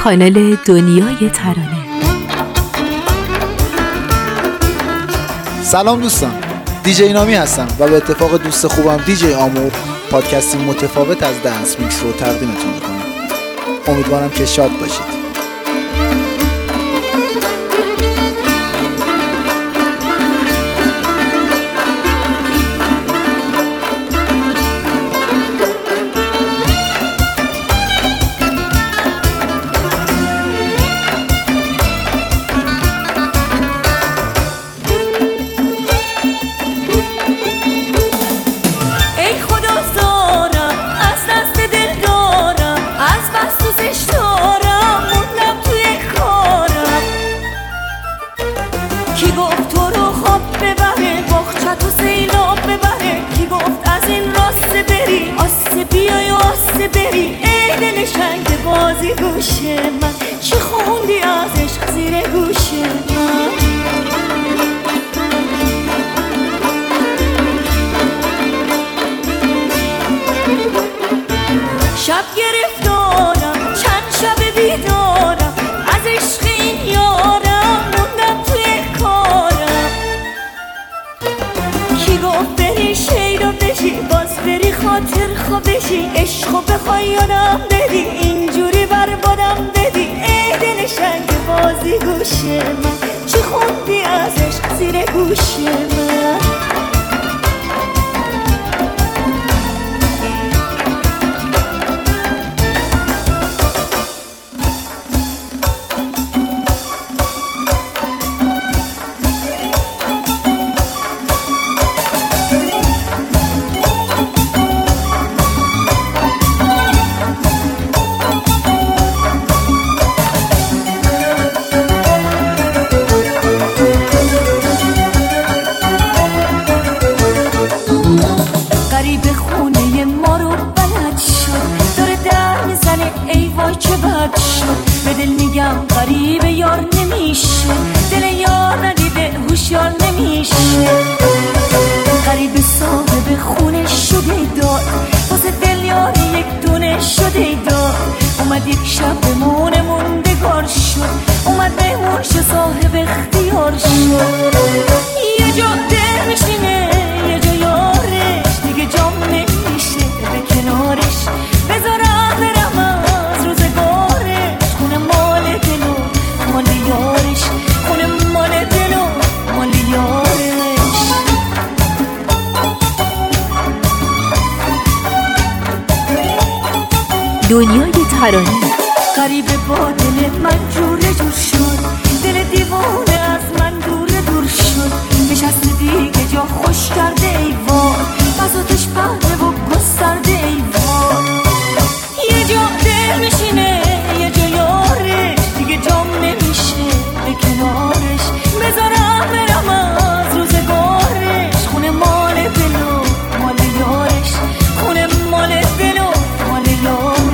کانال دنیای ترانه. سلام دوستان، دیجی نامی هستم و به اتفاق دوست خوبم دیجی آمور پادکستی متفاوت از دنس میکس رو تقدیمتون میکنم. امیدوارم که شاد باشید. چی خوندی از عشق زیر گوش من؟ شب گرفتارم، چند شب بیدارم، از عشق این یارم موندم توی کارم. کی گفت بری شیدا بشی، باز بری خاطر خوا بشی، عشقو بخوای یادم بدی، اینجوری بربادم بدی. ای دل شنگ بازی گوش من، چی خوندی از عشق زیر گوش من؟ به دل میگم غریب یار نمیشه، دل یار ندیده هوشیار نمیشه. غریب صاحب خونه شده دار، واسه دل یار یک دونه شده دار. اومد یک شب بمونه موندگار شد، اومد بمون شه صاحب اختیار شد. یه جا دل میشینه یه جا یارش، دیگه جام نمیشه به کنارش. بذارم برم از روزگارش، خونه مال دل و مال یارش، خونه مال دل و مال یارش. دنیای ترانه. غریب با دل من جوره جور شد، دل دیوانه از من دور شد. نشست دیگه جا خوش کرده ایوان، بساتش پهنه و گسترده ایوان. یه جا دل میشینه یه جا یارش، دیگه جام نمیشه به کنارش. بذارم برم از روزگارش، خونه مال دل و مال یارش، خونه مال دل و مال یارش.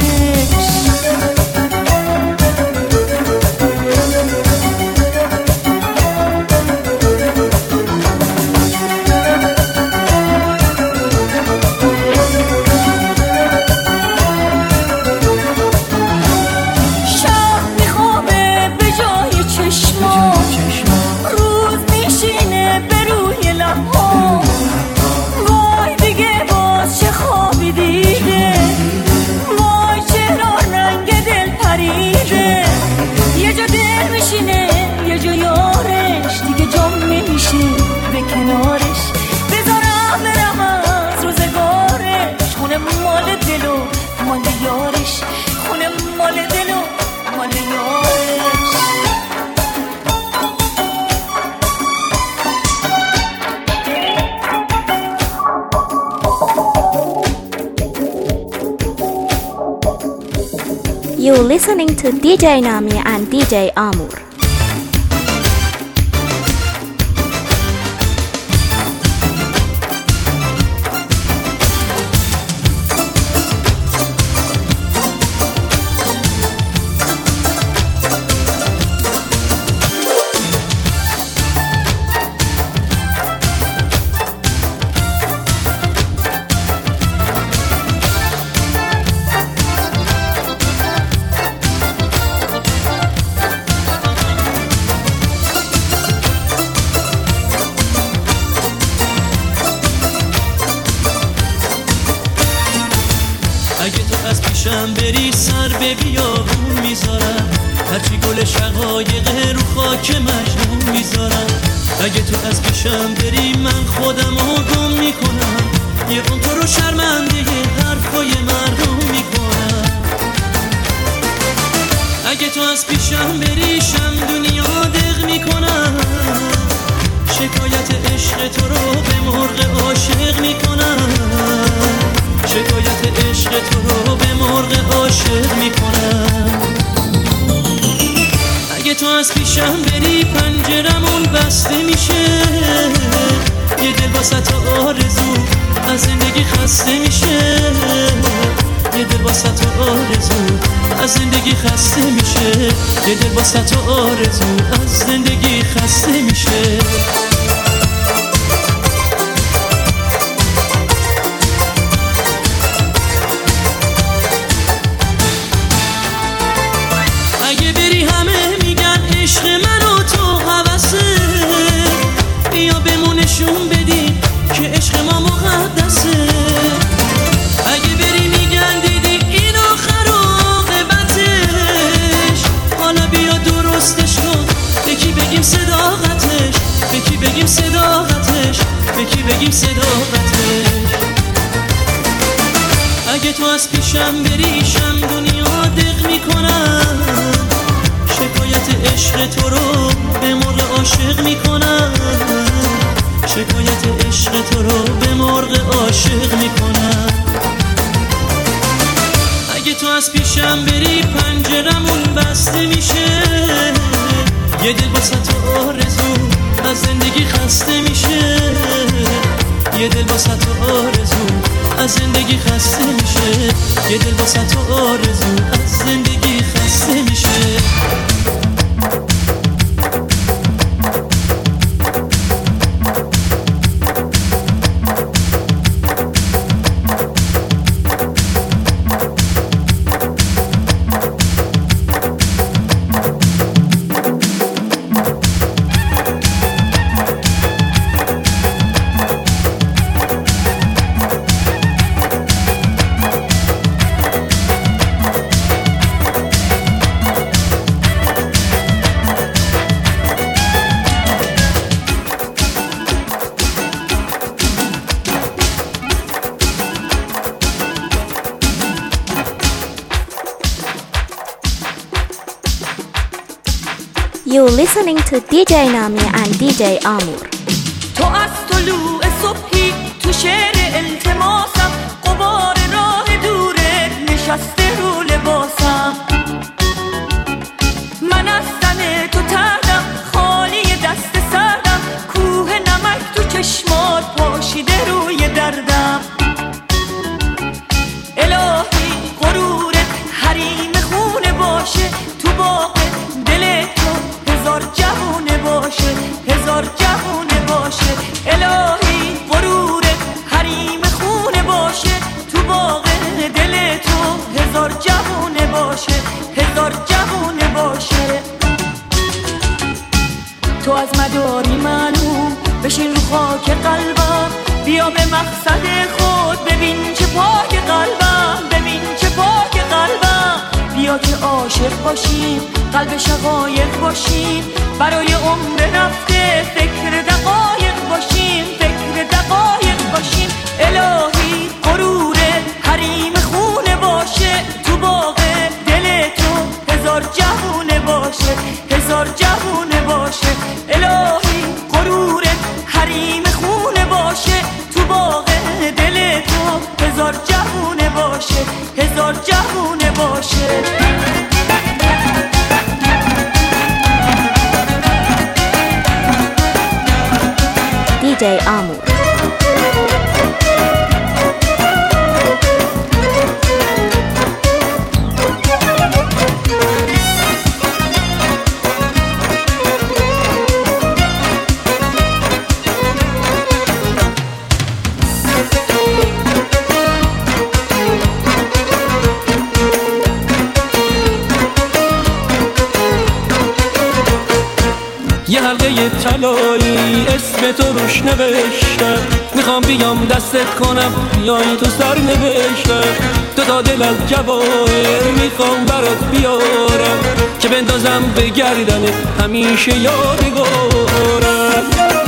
You're listening to DJ Nami and DJ Amur. پیشم بری سر به بیابون میذارم، هرچی گل شقایق رو خاک مجنون میذارم. اگه تو از پیشم بری من خودم رو گم میکنم، یه قم تو رو شرمنده حرفای مردم میکنم. اگه تو از پیشم بری شم دنیا دق میکنم، شکایت عشق تو رو به مرغ عاشق میکنم، شکایت عشق تو رو به مرغ عاشق میکنم. اگه تو از پیشم بری پنجرمون بسته میشه، یه دل واسه آرزو از زندگی خسته میشه، یه دل واسه آرزو از زندگی خسته میشه، یه دل واسه آرزو از زندگی خسته میشه. اگه بری همه میگن عشق من و تو هوسه، بیا بمونشون بدی که عشق ما مقدسه. اگه بری میگن دیدی این آخر عاقبتش، حالا بیا درستش کن، به کی بگیم صداقتش، به کی بگیم صداقتش، به کی بگیم صداقتش. اگه تو از پیشم بری شم دنیا دق میکنم، شکایت عشق تو رو به مرغ عاشق میکنم، شکایت عشق تو رو به مرغ عاشق میکنم. اگه تو از پیشم بری پنجرمون بسته میشه، یه دل واسه تو آرزو از زندگی خسته میشه، یه دل واسه تو آرزو از زندگی خسته میشه، یه دل واسه تو آرزو از زندگی خسته میشه. You're listening to DJ Nami and DJ Amur. تو از طلوع صبحی تو شعر التماسم، غبار راه دوره نشسته رو لباسم. من از تن تو تردم خالی دست سردم، کوه نمک تو چشمات پاشیده روی دردم. الهی غرورت حریم خونه باشه، تو باغ دل تو هزار جوونه باشه، هزار جوونه باشه. الهی غرورت حریم خونه باشه، تو باغ دل تو هزار جوونه باشه، هزار جوونه باشه. تو از مداری معلوم بشین رو خاک قلبم، بیا به مقصد خود ببین چه پاک قلبم، ببین چه پاک قلبم. بیا که عاشق باشیم قلب شقایق باشیم، برای عمر رفته فکر دقایق باشیم، فکر دقایق باشیم. الهی غرور حریم خونه باشه، تو باغ دل تو هزار جوونه باشه، هزار جوونه باشه. الهی غرور حریم خونه باشه، تو باغ دل تو هزار جوونه باشه، هزار جوونه باشه. DJ Amur. یه حلقه طلایی اسم تو روش نوشتم، میخوام بیام دستت کنم بیای تو سر نوشتم. تو تا دل از جواهر میخوام برات بیارم که بندازم به گردنت همیشه یادگارم.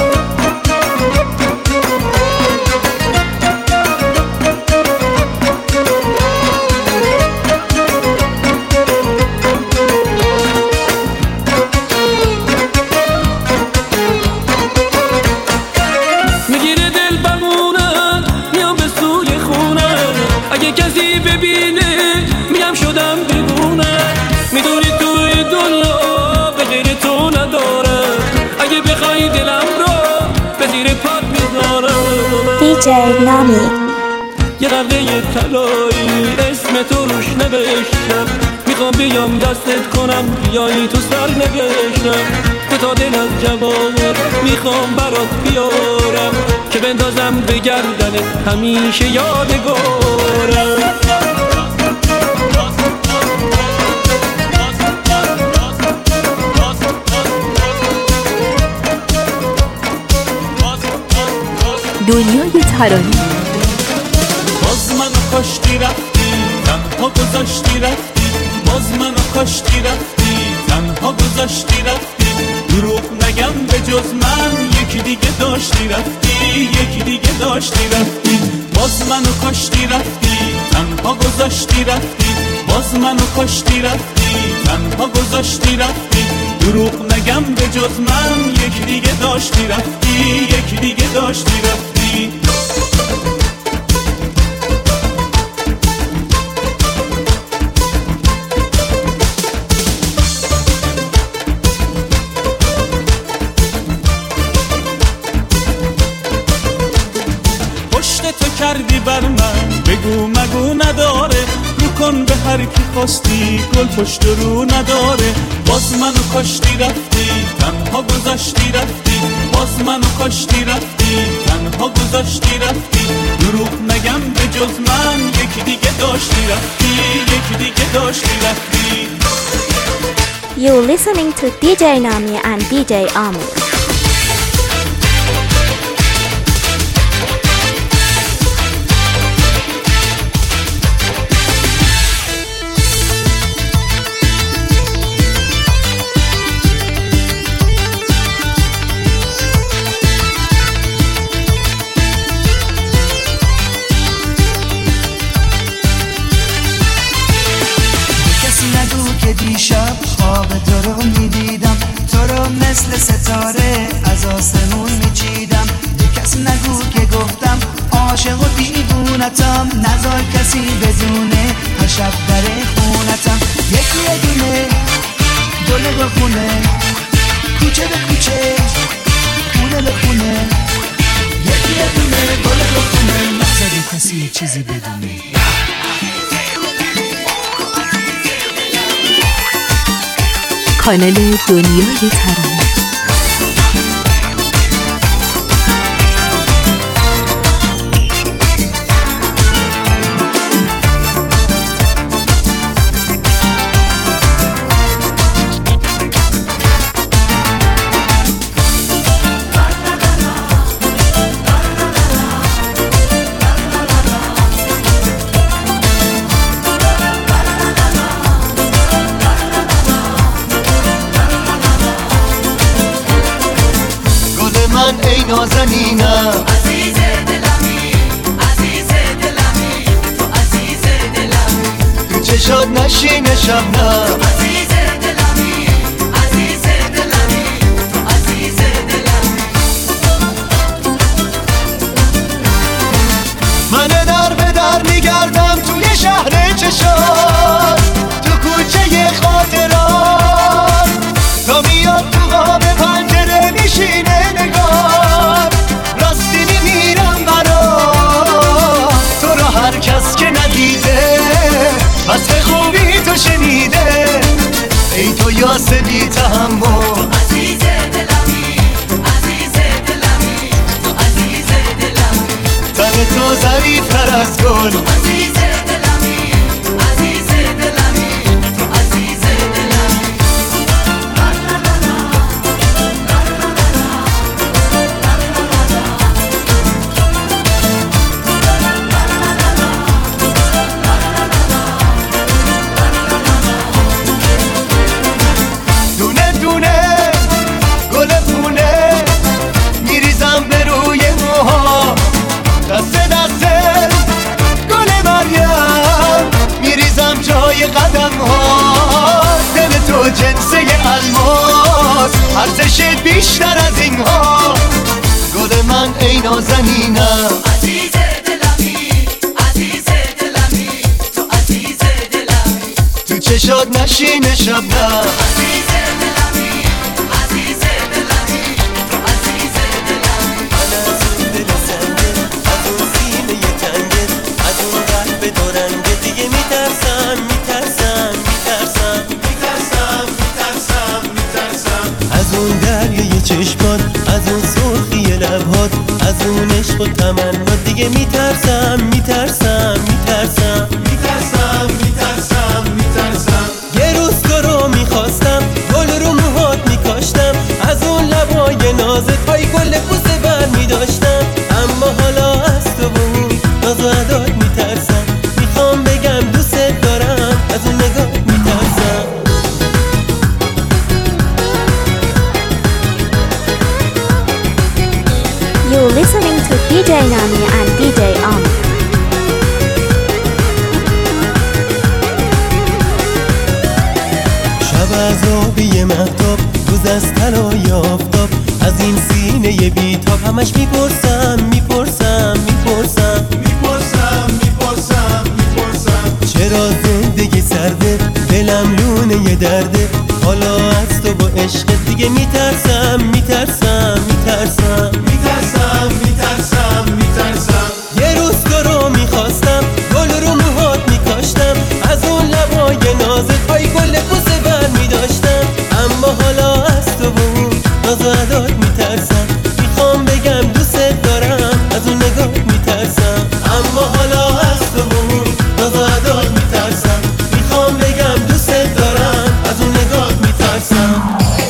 اگه کسی ببینه میگم شدم دیوونه، میدونی توی دنیا به غیر تو ندارم، اگه بخوای دلم رو به زیر پات میذارم. دیجی نامی یه قبله طلایی اسم تو روش نوشتم، میخوام بیام دستت کنم بیایی تو سر نوشتم. تو تا دل از جواهر میخوام برات بیارم که بندازم به گردنت همیشه یادگارم. دنیای ترانه. باز منو کاشتی رفتی تنها گذاشتی رفتی، باز منو کاشتی رفتی تنها گذاشتی رفتی. دروغ نگم به جز من یکی دیگه داشتی رفتی، یکی دیگه داشتی رفتی. باز منو کاشتی رفتی تنها گذاشتی رفتی، باز منو کاشتی رفتی تنها گذاشتی رفتی. دروغ نگم به جز من یکی دیگه داشتی رفتی، یکی دیگه داشتی رفتی. تو کردی بر من بگو مگو نداره، رو کن به هر کی خواستی گل پشت رو نداره. باز منو کاشتی رفتی تنها گذاشتی رفتی، باز منو کاشتی رفتی تنها گذاشتی رفتی. دروغ نگم به جز من یکی دیگه داشتی رفتی، یکی دیگه داشتی رفتی. You're listening to DJ Nami and DJ Amu. دیشب خواب تو رو میدیدم، تو رو مثل ستاره از آسمون میچیدم. به کسی نگو که گفتم عاشق و دیوونتم، نذار کسی بدونه هر شب در خونتم. یکی یه دونه دله به خونه، کوچه به کوچه خونه به خونه. یکی یه دونه دله به خونه، نذاری کسی چیزی بدونه. کانال دنیای ترانه. ای نازنینم عزیز دلمی، عزیز دلمی، تو عزیز دلمی. تو چشات نشینه شبنم عزیز دلمی، عزیز دلمی، تو عزیز دلمی. من در به در میگردم توی شهر چشات، تو کوچه خاطرات، تا میاد تو قاب پنجره میشینه نگار. راستی میمیرم برات، تو رو هر کس که ندیده وصف خوبی تو شنیده. ای تو یاس بی تحمل، عزیز دلمی، عزیز دلمی، تو عزیز دلمی. تن تو ظریف‌تر از گل، عزیز دلمی، عزیز دلمی، تو عزیز دلمی. جنسه الماس، ارزشت بیشتر از اینها. گل من ای نازنینم، عزیز دلمی، عزیز دلمی، تو عزیز دلمی، تو چشات نشین شبنم. عزیز دلمی، عزیز دلمی، تو عزیز دلمی. من از اون دل سنگه، از اون سینه تنگه، از اون قلب دورنگه دیگه میترسم میترسم میترسم میترسم میترسم میترسم از اون دریای چشمات، از اون سرخی لبهات، از اون عشق و تمنا دیگه میترسم میترسم میترسم میترسم میترسم میترسم. یه روز تو رو میخواستم، گل رو موهات میکاشتم، از اون لبای نازت های گل بوسه بر میداشتم. اما حالا از تو و اون ناز و عدات میترسم، میخوام بگم دوست دارم، از اون نگاه میترسم. You're listening to DJ Nami and DJ Amor. شب از آبی مهتاب، روز از طلای آفتاب، از این سینه بیتاب همش میپرسم میپرسم میپرسم میپرسم میپرسم میپرسم چرا زندگی سرده، دلم لونه درده، حالا از تو با عشق دیگه میترسم میترسم میترسم میترسم میترسم میترسم. یه روز تو رو میخواستم، گل رو موهات میکاشتم، از اون لبای نازت های گل بوسه بر میداشتم. اما حالا از تو و اون ناز و عدات میترسم، میخوام بگم دوست دارم، از اون نگاه میترسم. اما حالا از تو و اون ناز و عدات میترسم، میخوام بگم دوست دارم، از اون نگاه میترسم.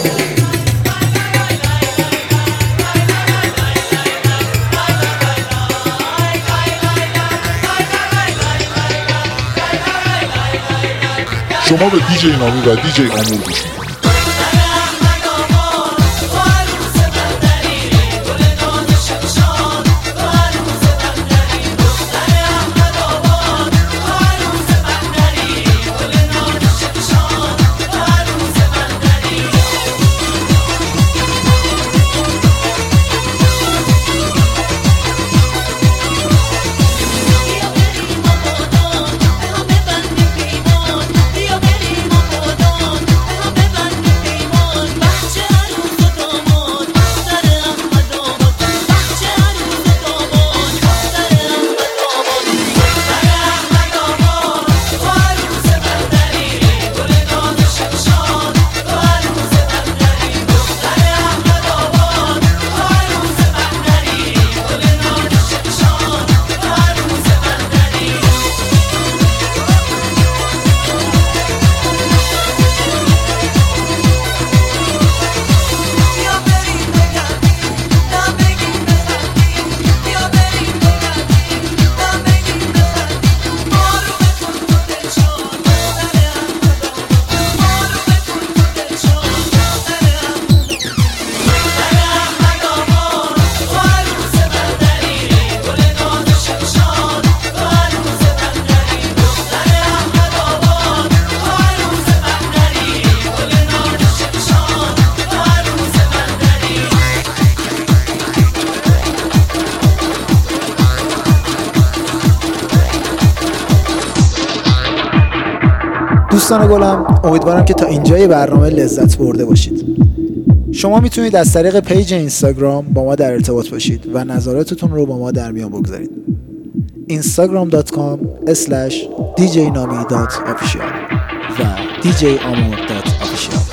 شما به دیجی نامی و دیجی آمور گوش میکنید. دوستان گلم، امیدوارم که تا اینجای برنامه لذت برده باشید. شما میتونید از طریق پیج اینستاگرام با ما در ارتباط باشید و نظراتتون رو با ما در میان بگذارید. instagram.com/djnami.official و djamor.official.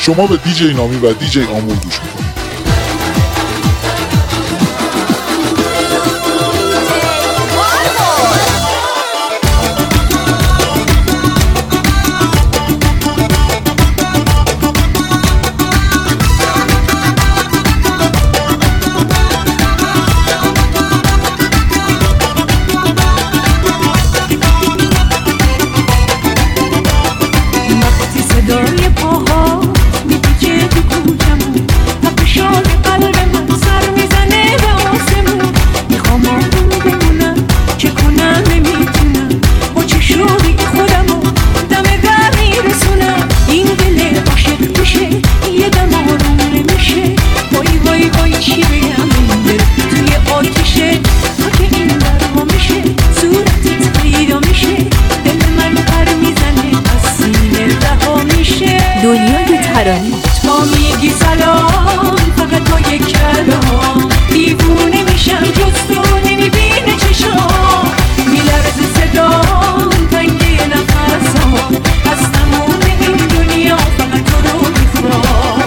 شما به دیجی نامی و دیجی آمور گوش میکنید. دنیای ترانه. تا میگی سلام فقط با یک کلام دیوونه میشم جز تو نمیبینه چشام میلرزه صدام تنگی نفسام از تموم این دنیا فقط تو رو میخوام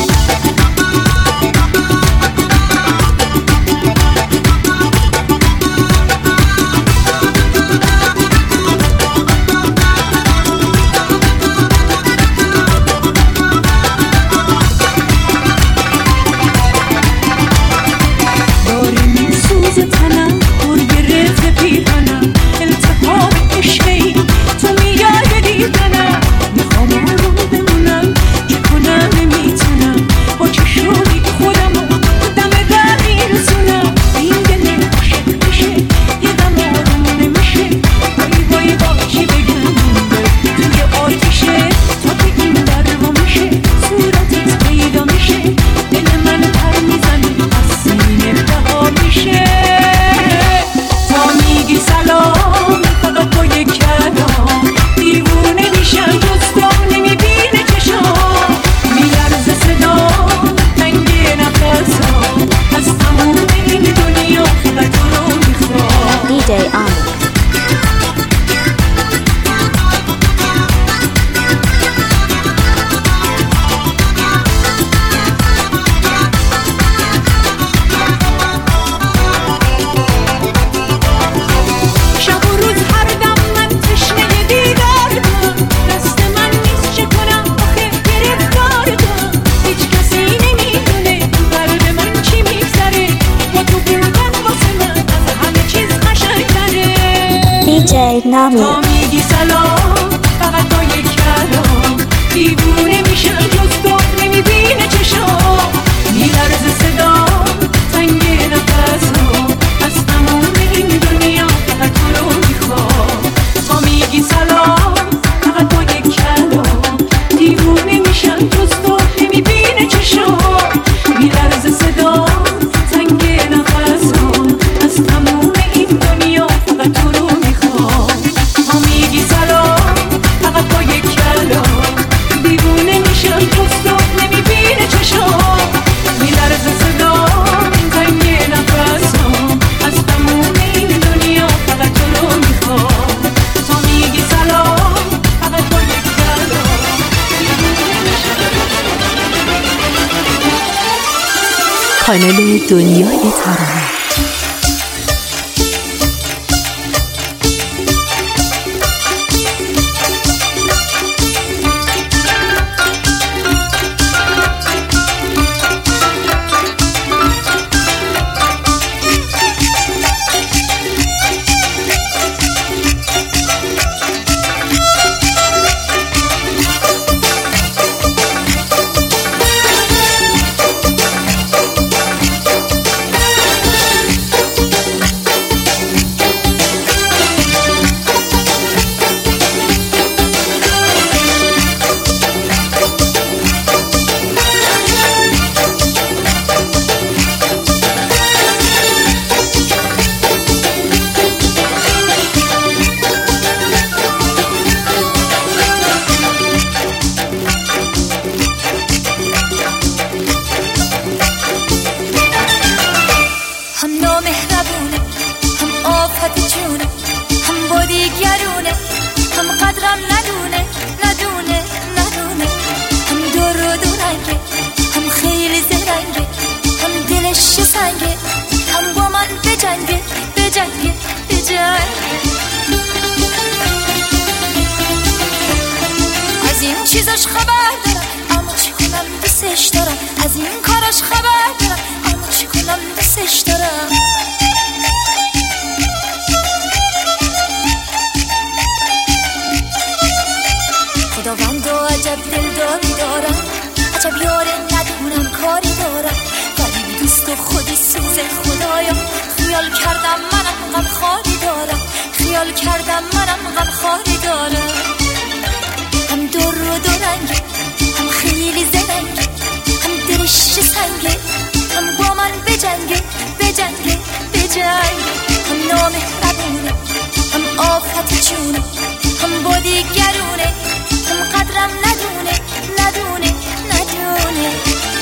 نامی میگی سلام فقط با یک کلام دیوونه میشم جز تو نمیبینه چشام میلرزه صدام تنگ نفسام از تموم این دنیا فقط تو رو میخوام تا میگی سلام فقط با یک کلام دیوونه میشم جز تو نمیبینه چشام میلرزه صدام تنگ نفسام از تموم این دنیا فقط تو رو میخوام میگی سلام فقط با یک کلام دیوونه میشم جز تو نمیبینه چشام میلرزه صدام تنگ نفسام از تموم این دنیا فقط تو رو میخوام تا میگی سلام فقط با یک کلام کانال دنیای ترانه. کاراش خبر دارم، اما چی کنم دوستش دارم. از این کاراش خبر دارم، اما چی کنم دوستش دارم. خداوندو عجب دلداری دارم، عجب یاره ندونم کاری دارم. ولی دوست و خودی سوز خدایا، خیال کردم منم غم خاری دارم، خیال کردم منم غم خاری دارم. هم دور و دورنگه، هم خیلی زرنگه، هم دلش سنگه، هم با من بجنگه بجنگه بجنگه. هم نامهربونه، هم آفت جونه، هم با دیگرونه، هم قدرم ندونه ندونه ندونه.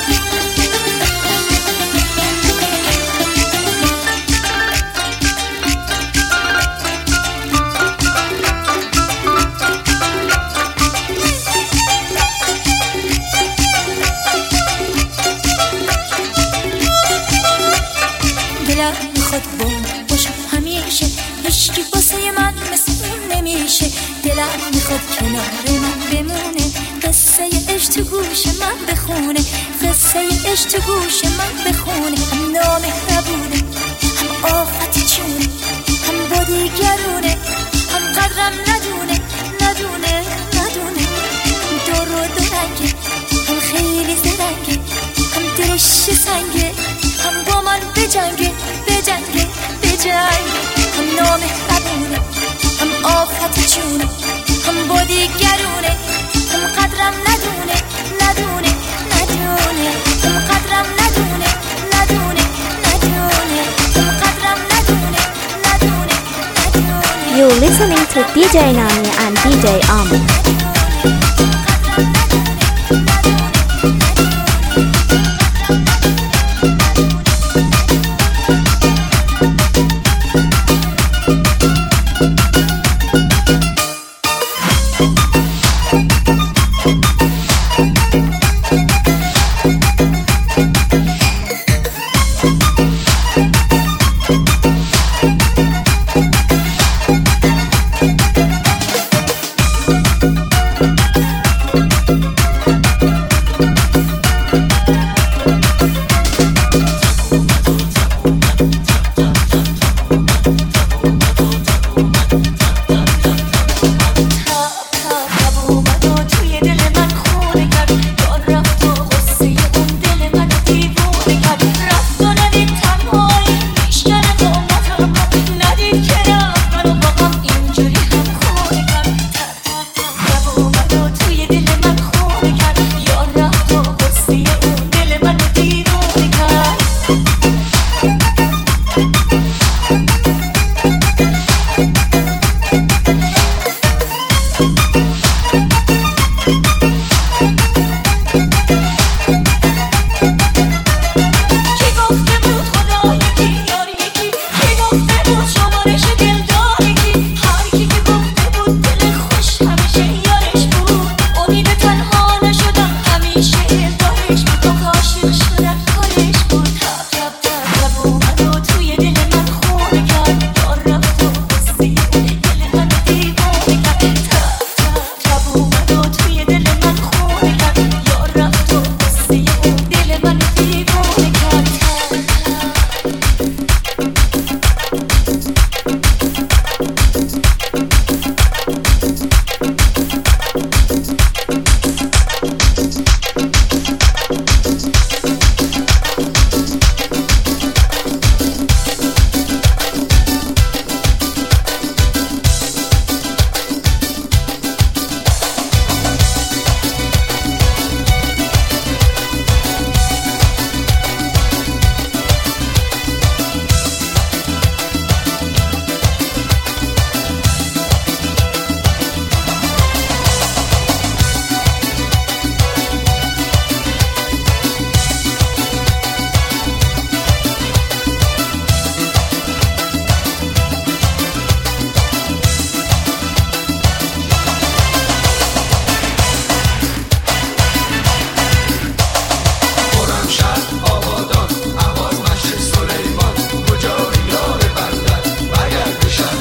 دلم میخواد باشم همیشه، هیچکی واسه من مثل اون نمیشه. دلم میخواد کنار من بمونه، قصه عشق تو گوش من بخونه، قصه عشق تو گوش من بخونه. هم نامهربونه، هم آفت جونه، هم با دیگرونه، هم قدرم ندونه ندونه ندونه. هم دور و دورنگه، هم خیلی زرنگه، هم دلش سنگه، هم با من بجنگه بجنگه بجنگه. هم نامهربونه، هم آفت جونه، هم با دیگرونه، هم قدرم ندونه ندونه ندونه. هم قدرم ندونه ندونه ندونه. هم قدرم ندونه ندونه ندونه. You're listening to DJ Nami and DJ Amu.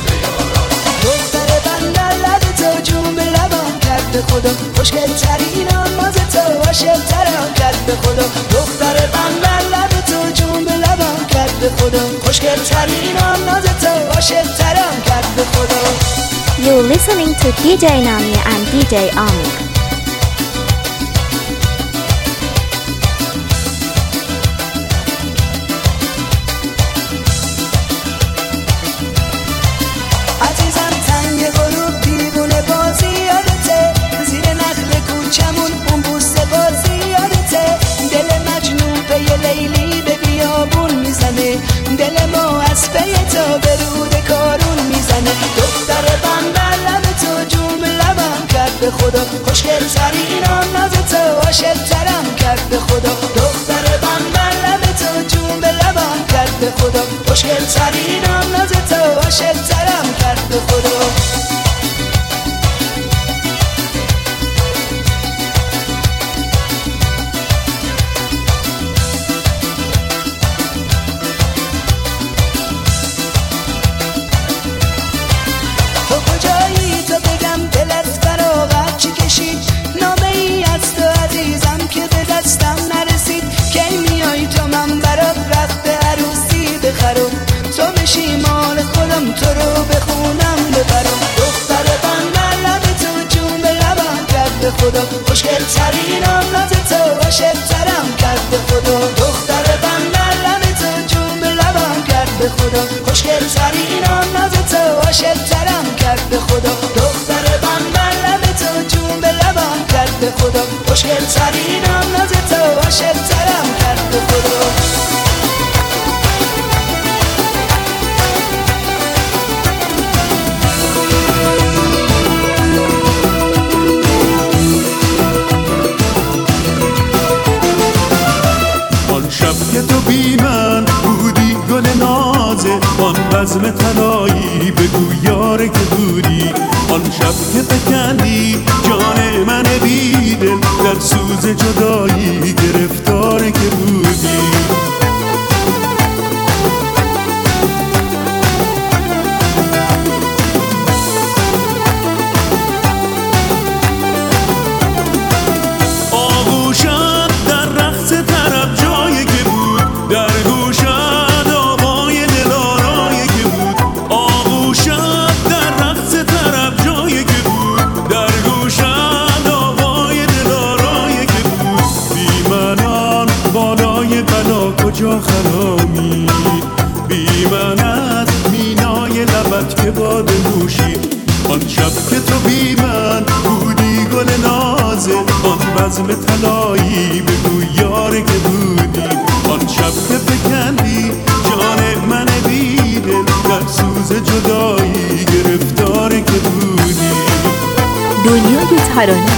خدا خوشگل ترین کرد به خدا دختر بندر لب تو جون به لبم کرد به خدا خوشگل ترین ناز تو عاشق ترم کرد به خدا. You're listening to DJ Nami and DJ Amir. عزیزم تنگ غروب دیوونه بازی یادته زیر نخل کوچمون اون بوسه بازی یادته دل مجنون پی لیلی به بیابون میزنه دل ما از پی تو به رود کارون میزنه دختر بندر لب تو جون به لبم کرد به خدا خوشگل ترین ناز تو عاشق ترم کرد به خدا دختر بندر لب تو جون به لبم کرد به خدا خوشگل ترین ناز تو عاشق ترم کرد به خدا. تو رو بخونم ببرم دختر بندر لب تو جون به لبم کرد به خدا خوشگل ترین ناز تو عاشق ترم کرد به خدا دختر بندر لب تو جون به لبم کرد به خدا خوشگل ترین ناز تو عاشق ترم کرد به خدا دختر بندر لب تو جون به لبم کرد به خدا خوشگل ترین ناز تو عاشق ترم کرد به خدا. که تو بی من بودی گل نازه آن بزم طلایی بگو یاره که بودی آن شب که فکندی جان من بیدل در سوز جدایی گرفتاره که بودی کجا خرامی بی من از مینای لبت که باد نوشی آن شب که تو بی من بودی گل نازه آن بزم طلایی بگو یاره که بودی آن شب که فکندی جان من بیدل در سوز جدایی گرفتاره که بودی. دنیای ترانه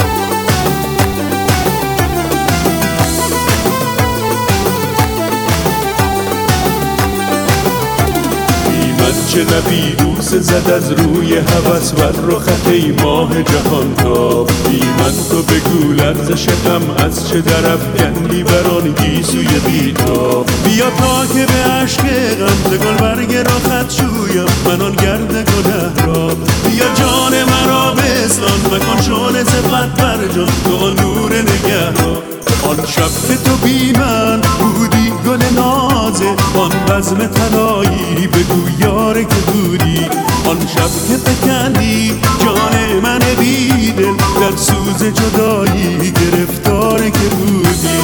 چه لبی بوس زد از روی هوس بر رخت ای ماه جهان تاب بی من تو بگو لرزش غم از چه درف کندی بران گیسوی بیتاب بیا تا که به عشق غم ز گلبرگ را خط شویم من آن گرد گنه را بیا جان مرا بستان مکان شعله صفت بر جان تو آن نور نگه را آن شب که تو بی من بودی گل نازه آن بزم طلایی بگو یاره که بودی آن شب که فکندی جان من بیدل در سوز جدایی گرفتاره که بودی.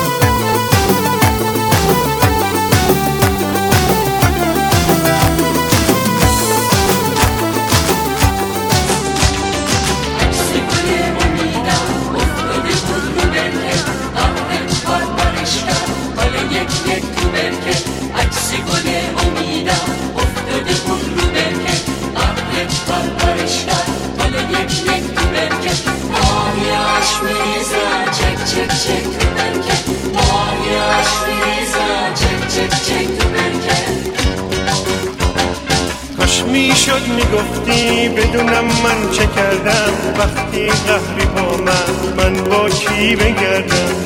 میشد میگفتی بدونم من چه کردم وقتی قهری با من با کی بگردم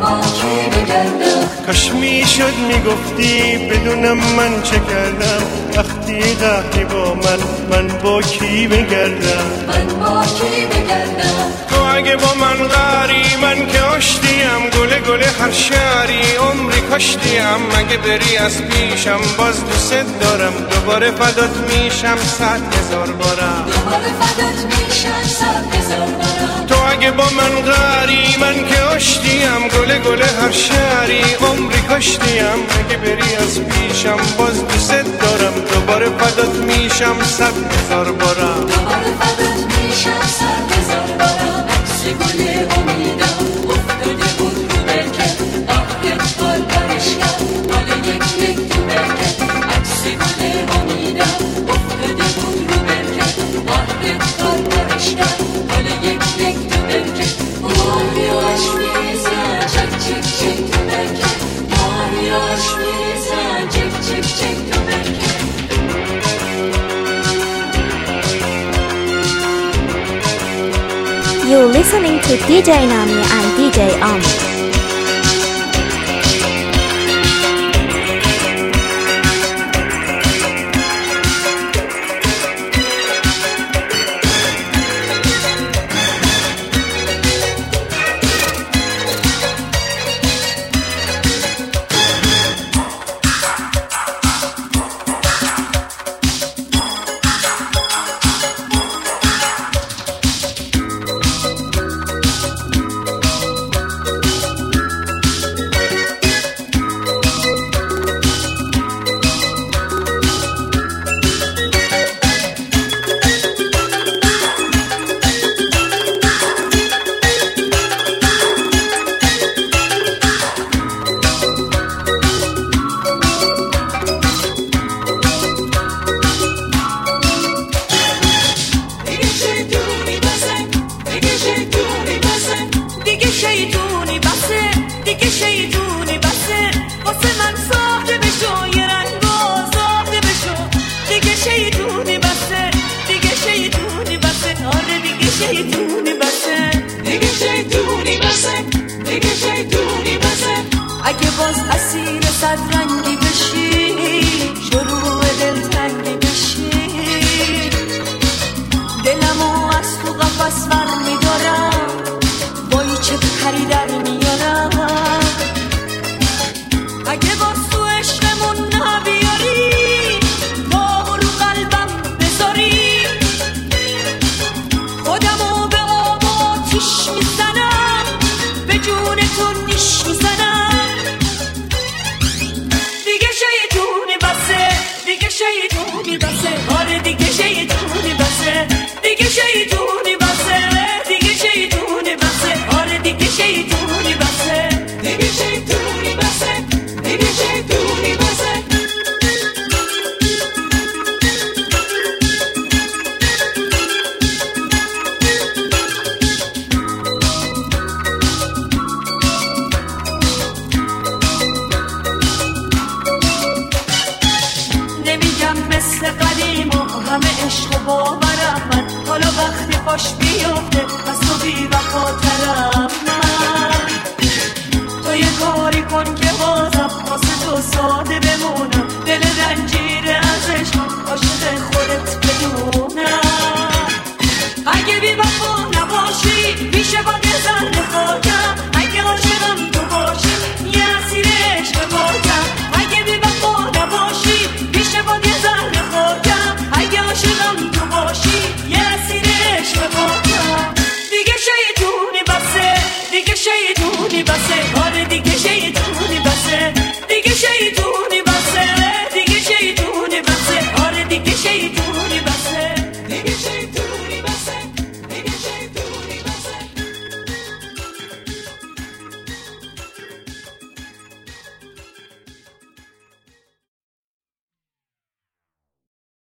کاش میشد میگفتی بدونم من چه کردم وقتی قهری با من با کی بگردم تو اگه با من قهری من که کشتیم گله گله هر شهری عمری کشتیم مگه بری از پیشم باز دوست دارم دوباره فدات میشم 100,000 بارم دوباره فدات میشم 100,000 بارم تو اگه با من غری من که کشتیم گله گله هر شهری عمری کشتیم مگه بری از پیشم باز دوست دارم دوباره فدات میشم 100,000 بارم دوباره فدات میشم 100,000 بارم عکس گل امیدم افتاده بود رو برکت آخت بال برش کرد حالا یک تو برکت عکس گل امیدم افتاده بود رو برکت آخت بال برش کرد حالا یک تو برکت ماریاش میزن چک چک چک تو برکت ماریاش میزن چک چک چک تو برکت You're listening to DJ Nami and DJ Amu. اگه باز اسیر صد رنگی بشی شروع دلتنگی بشی دلمو از تو قفس ور میدارم بایی چه پری در میارم اگه باز تو عشقمون نبیاری داغ رو قلبم بذاری خودمو به آب آتیش میزنم به جون تو نیش میزنم شیطونی بسه آره دیگه شیطونی بسه دیگه شیطونی بسه دیگه شیطونی بسه آره دیگه شیطونی بسه دیگه شیطونی بسه دیگه شیطونی بسه مثل قدیم و همه عشق و باورم من حالا وقتی خوش بیفته از تو بی وفاترم من تو یه کاری کن که بازم واسه تو ساده بمونم دل رنجیره از عشق عاشق خودت بدونم اگه بی وفا نباشی پیش